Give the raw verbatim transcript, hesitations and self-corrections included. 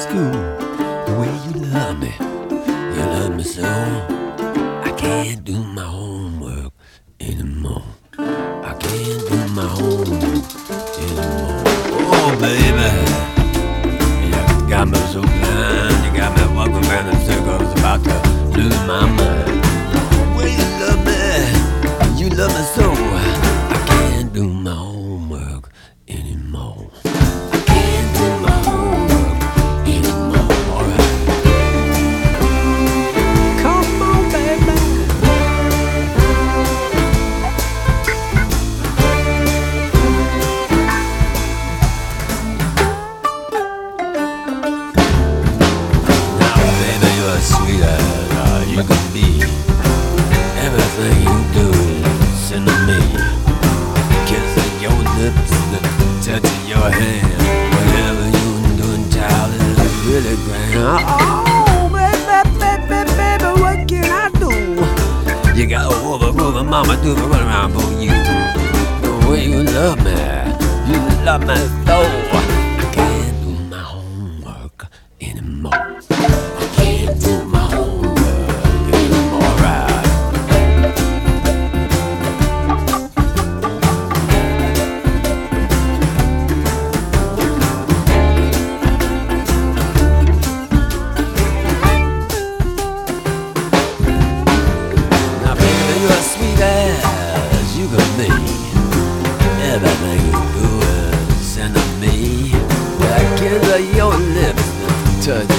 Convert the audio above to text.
school. The way you love me, you love me so. I can't do my homework anymore. I can't do my homework anymore. Oh, baby, you got me so blind. You got me walking around in circles, about to lose my mind. The way you love me, you love me so. I can't do my homework anymore. I can't do my homework anymore. Alright. Come on, baby. Now, baby, you're sweet as uh, you can be. Everything you do is send to me. Kiss of your lips, the touch of your hand. Whatever you're doing, child, is really grand. Oh, baby, baby, baby, what can I do? You got a woman, woman, mama, do the run around for you. The way you love me, you love me so. I can't do my homework anymore. I can't do my homework anymore. Right. As you can be, everything you do is send to me. With a kiss of your lips, the touch